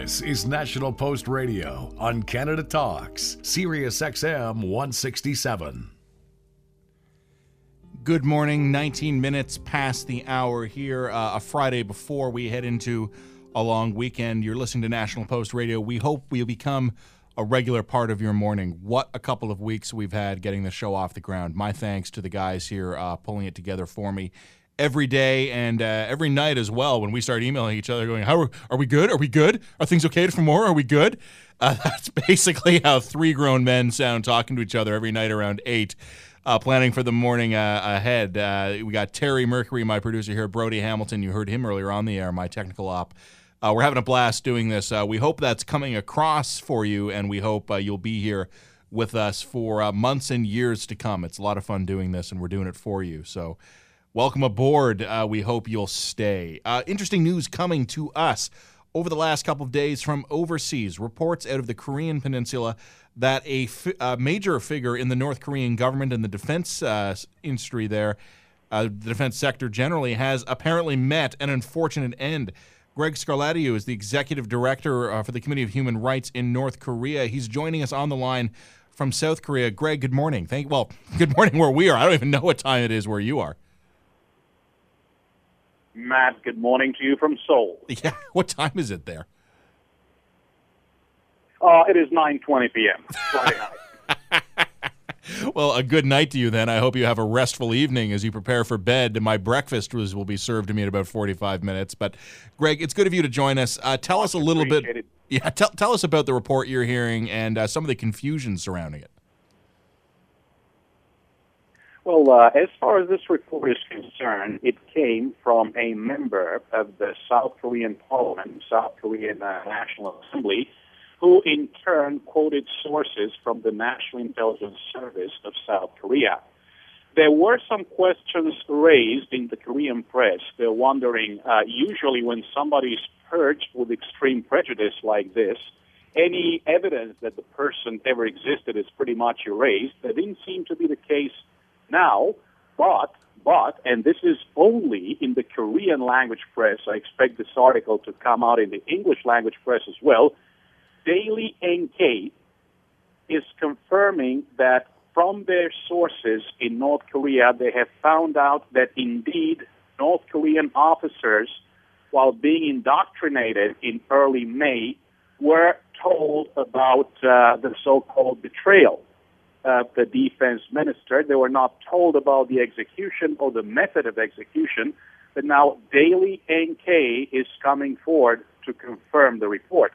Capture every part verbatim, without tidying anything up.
This is National Post Radio on Canada Talks, Sirius X M one sixty-seven. Good morning, nineteen minutes past the hour here, uh, a Friday before we head into a long weekend. You're listening to National Post Radio. We hope we'll become a regular part of your morning. What a couple of weeks we've had getting the show off the ground. My thanks to the guys here uh, pulling it together for me every day and uh, every night as well when we start emailing each other going, how are, are we good? Are we good? Are things okay for more? Are we good? Uh, that's basically how three grown men sound talking to each other every night around eight. Uh, planning for the morning uh, ahead. Uh, we got Terry Mercury, my producer here, Brody Hamilton. You heard him earlier on the air, my technical op. Uh, we're having a blast doing this. Uh, we hope that's coming across for you, and we hope uh, you'll be here with us for uh, months and years to come. It's a lot of fun doing this, and we're doing it for you. So welcome aboard. Uh, we hope you'll stay. Uh, interesting news coming to us over the last couple of days from overseas. Reports out of the Korean Peninsula that a, fi- a major figure in the North Korean government and the defense uh, industry there, uh, the defense sector generally, has apparently met an unfortunate end. Greg Scarlatti is the executive director uh, for the Committee of Human Rights in North Korea. He's joining us on the line from South Korea. Greg, good morning. Thank well, good morning where we are. I don't even know what time it is where you are. Matt, good morning to you from Seoul. Yeah, what time is it there? Uh, it is nine twenty p.m. Friday night. Well, a good night to you then. I hope you have a restful evening as you prepare for bed. My breakfast was, will be served to me in about forty-five minutes. But, Greg, it's good of you to join us. Uh, tell us a little bit. It. Yeah, tell, tell us about the report you're hearing and uh, some of the confusion surrounding it. Well, uh, as far as this report is concerned, it came from a member of the South Korean Parliament, South Korean uh, National Assembly, who in turn quoted sources from the National Intelligence Service of South Korea. There were some questions raised in the Korean press. They're wondering, uh, usually when somebody is purged with extreme prejudice like this, any evidence that the person ever existed is pretty much erased. That didn't seem to be the case now, but, but, and this is only in the Korean language press. I expect this article to come out in the English language press as well. Daily N K is confirming that from their sources in North Korea, they have found out that indeed North Korean officers, while being indoctrinated in early May, were told about uh, the so-called betrayal of the defense minister. They were not told about the execution or the method of execution, but now Daily N K is coming forward to confirm the report.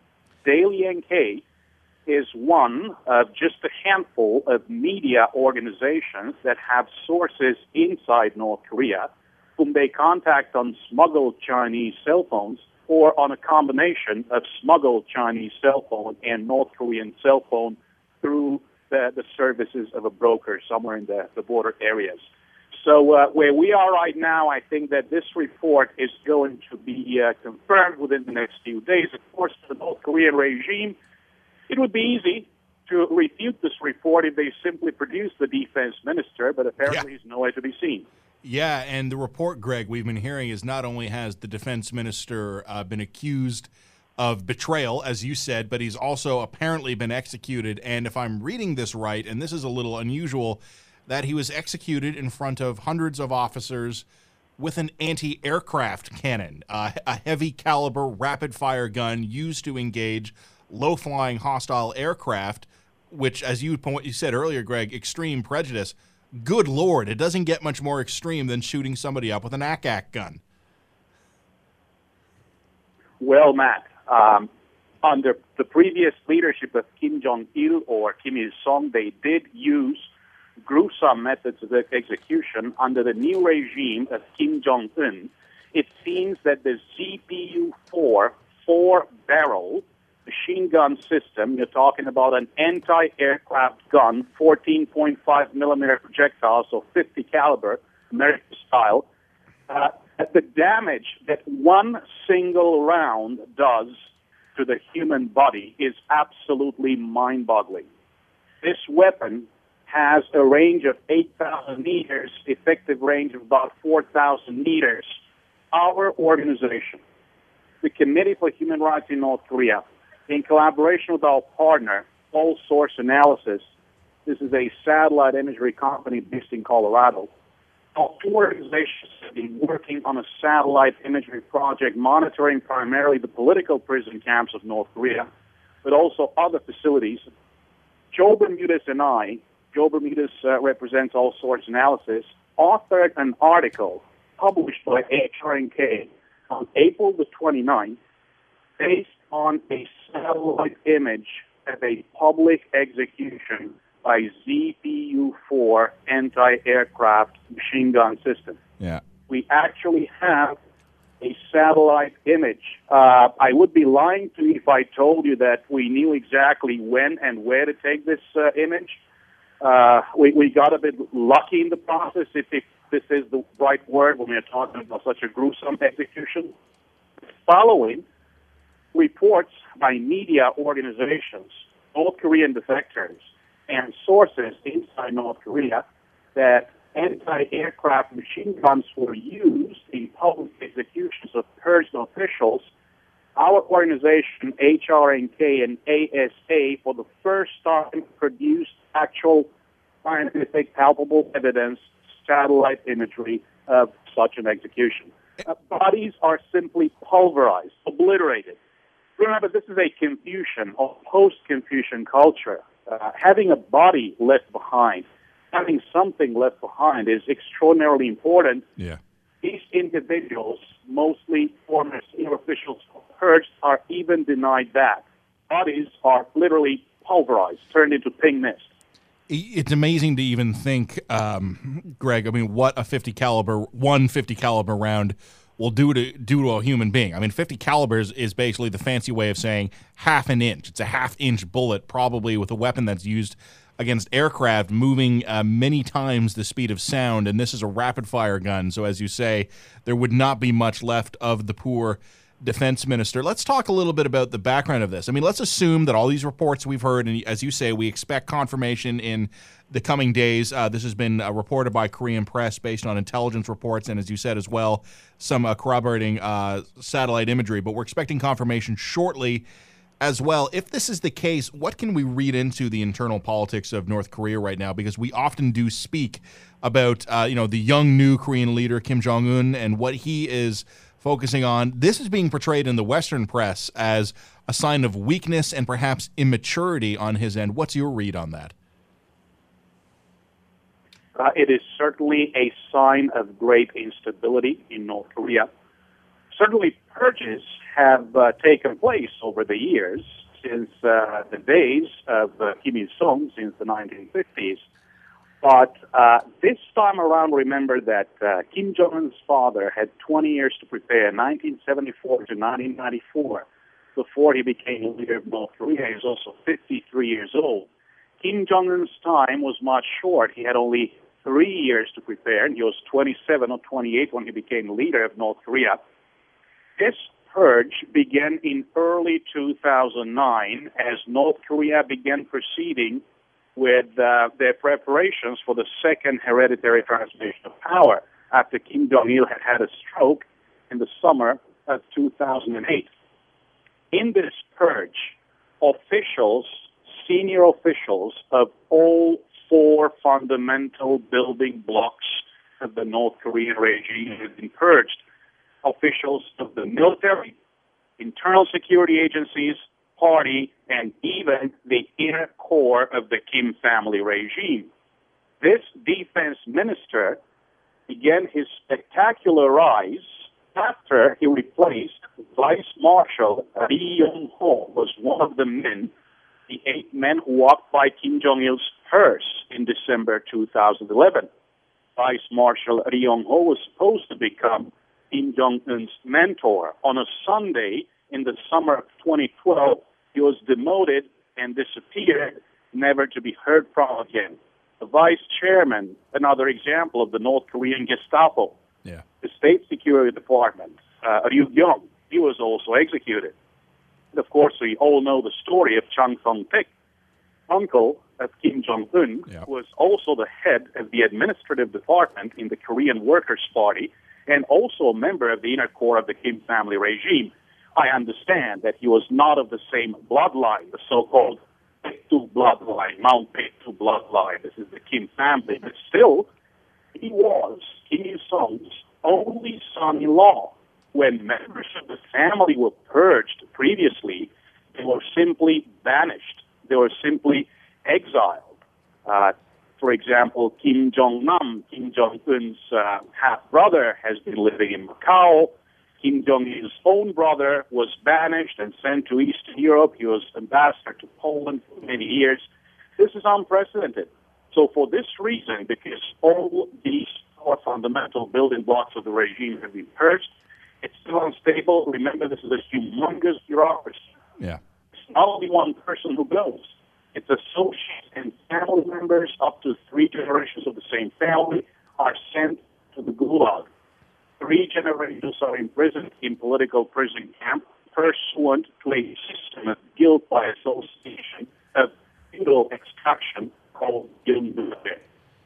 Daily N K is one of just a handful of media organizations that have sources inside North Korea whom they contact on smuggled Chinese cell phones or on a combination of smuggled Chinese cell phone and North Korean cell phone through the, the services of a broker somewhere in the, the border areas. So uh, where we are right now, I think that this report is going to be uh, confirmed within the next few days. Of course, for the North Korean regime, it would be easy to refute this report if they simply produced the defense minister, but apparently yeah. he's nowhere to be seen. Yeah, and the report, Greg, we've been hearing is not only has the defense minister uh, been accused of betrayal, as you said, but he's also apparently been executed. And if I'm reading this right, and this is a little unusual, that he was executed in front of hundreds of officers with an anti-aircraft cannon, uh, a heavy caliber rapid-fire gun used to engage low-flying hostile aircraft, which, as you, you said earlier, Greg, extreme prejudice. Good Lord, it doesn't get much more extreme than shooting somebody up with an A C A C gun. Well, Matt, um, under the previous leadership of Kim Jong-il or Kim Il-sung, they did use gruesome methods of execution. Under the new regime of Kim Jong-un, it seems that the Z P U four four-barrel machine gun system, you're talking about an anti-aircraft gun, fourteen point five millimeter projectile, so fifty caliber, American style, uh, the damage that one single round does to the human body is absolutely mind-boggling. This weapon has a range of eight thousand meters, effective range of about four thousand meters. Our organization, the Committee for Human Rights in North Korea, in collaboration with our partner, All Source Analysis, this is a satellite imagery company based in Colorado, our two organizations have been working on a satellite imagery project monitoring primarily the political prison camps of North Korea, but also other facilities. Joe Bermudez and I, Joe Bermudez uh, represents All Source Analysis, authored an article published by H R N K on April the twenty-ninth based on a satellite image of a public execution by Z P U four anti-aircraft machine gun system. Yeah. We actually have a satellite image. Uh, I would be lying to you if I told you that we knew exactly when and where to take this uh, image. Uh, we, we got a bit lucky in the process, if, if this is the right word when we're talking about such a gruesome execution. Following reports by media organizations, North Korean defectors, and sources inside North Korea that anti-aircraft machine guns were used in public executions of purged officials, our organization, H R N K and A S A, for the first time produced actual scientific, palpable evidence, satellite imagery of such an execution. Uh, bodies are simply pulverized, obliterated. Remember, this is a Confucian or post-Confucian culture. Uh, having a body left behind, having something left behind is extraordinarily important. Yeah. These individuals, mostly former senior officials purged, are even denied that. Bodies are literally pulverized, turned into pink mist. It's amazing to even think, um, Greg, I mean, what a fifty caliber, one fifty caliber round will do to do to a human being. I mean, fifty calibers is basically the fancy way of saying half an inch. It's a half inch bullet, probably with a weapon that's used against aircraft moving uh, many times the speed of sound, and this is a rapid fire gun. So as you say, there would not be much left of the poor defense minister. Let's talk a little bit about the background of this. I mean, let's assume that all these reports we've heard, and as you say, we expect confirmation in the coming days. Uh, this has been uh, reported by Korean press based on intelligence reports, and as you said as well, some uh, corroborating uh, satellite imagery, but we're expecting confirmation shortly as well. If this is the case, what can we read into the internal politics of North Korea right now? Because we often do speak about, uh, you know, the young new Korean leader, Kim Jong-un, and what he is focusing on. This is being portrayed in the Western press as a sign of weakness and perhaps immaturity on his end. What's your read on that? Uh, it is certainly a sign of great instability in North Korea. Certainly, purges have uh, taken place over the years, since uh, the days of uh, Kim Il-sung, since the nineteen fifties. But uh, this time around, remember that uh, Kim Jong-un's father had twenty years to prepare, nineteen seventy-four to nineteen ninety-four, before he became leader of North Korea. He was also fifty-three years old. Kim Jong-un's time was much short. He had only three years to prepare, and he was twenty-seven or twenty-eight when he became leader of North Korea. This purge began in early two thousand nine as North Korea began proceeding with uh, their preparations for the second hereditary transmission of power after Kim Jong-il had had a stroke in the summer of two thousand eight. In this purge, officials, senior officials of all four fundamental building blocks of the North Korean regime have been purged. Officials of the military, internal security agencies, party, and even the inner core of the Kim family regime. This defense minister began his spectacular rise after he replaced Vice Marshal Ri Yong-ho, was one of the men, the eight men who walked by Kim Jong-il's hearse in December two thousand eleven. Vice Marshal Ri Yong-ho was supposed to become Kim Jong-un's mentor. On a Sunday in the summer of twenty twelve, he was demoted and disappeared, never to be heard from again. The vice chairman, another example of the North Korean Gestapo, yeah. The State Security Department, uh, Ryu Kyung, he was also executed. And of course, we all know the story of Chung Sung-taek, uncle of Kim Jong-un, yeah. who was also the head of the administrative department in the Korean Workers' Party, and also a member of the inner core of the Kim family regime. I understand that he was not of the same bloodline, the so-called Pektu bloodline, Mount Pektu bloodline. This is the Kim family. But still, he was Kim Il-sung's only son-in-law. When members of the family were purged previously, they were simply banished. They were simply exiled. Uh, for example, Kim Jong-nam, Kim Jong-un's uh, half-brother, has been living in Macau. Kim Jong-il's own brother was banished and sent to Eastern Europe. He was ambassador to Poland for many years. This is unprecedented. So for this reason, because all these four fundamental building blocks of the regime have been purged, it's still unstable. Remember, this is a humongous bureaucracy. Yeah. It's not only one person who goes. It's associates and family members, up to three generations of the same family, are sent to the Gulag. Three generations are imprisoned in political prison camp pursuant to a system of guilt by association of feudal extraction called Gilndude.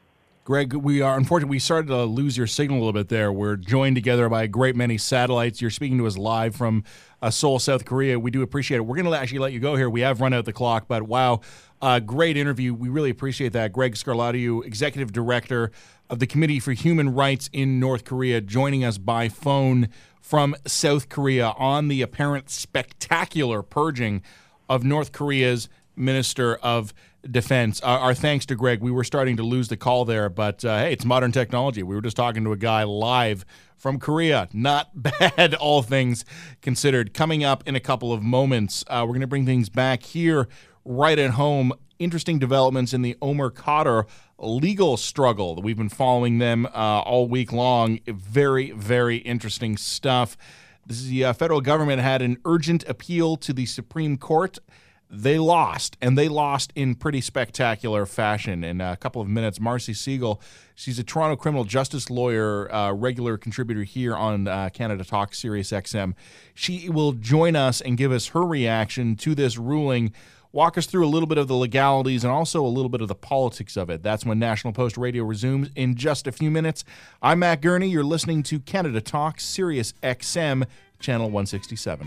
Greg, we are unfortunately we started to lose your signal a little bit there. We're joined together by a great many satellites. You're speaking to us live from uh, Seoul, South Korea. We do appreciate it. We're going to actually let you go here. We have run out the clock, but wow, uh, great interview. We really appreciate that. Greg Scarlatoiu, Executive Director of the Committee for Human Rights in North Korea, joining us by phone from South Korea on the apparent spectacular purging of North Korea's Minister of Defense. Uh, our thanks to Greg. We were starting to lose the call there, but uh, hey, it's modern technology. We were just talking to a guy live from Korea. Not bad, all things considered. Coming up in a couple of moments, uh, we're going to bring things back here right at home. Interesting developments in the Omar Khadr legal struggle. We've been following them uh, all week long. Very, very interesting stuff. This is the uh, federal government had an urgent appeal to the Supreme Court. They lost, and they lost in pretty spectacular fashion. In a couple of minutes, Marcy Siegel, she's a Toronto criminal justice lawyer, uh, regular contributor here on uh, Canada Talk, Sirius X M. She will join us and give us her reaction to this ruling, walk us through a little bit of the legalities and also a little bit of the politics of it. That's when National Post Radio resumes in just a few minutes. I'm Matt Gurney. You're listening to Canada Talk, Sirius X M, Channel one sixty-seven.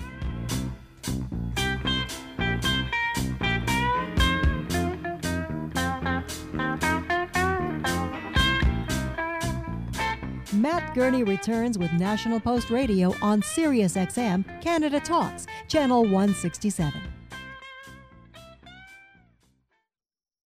Matt Gurney returns with National Post Radio on Sirius X M, Canada Talks, Channel one sixty-seven.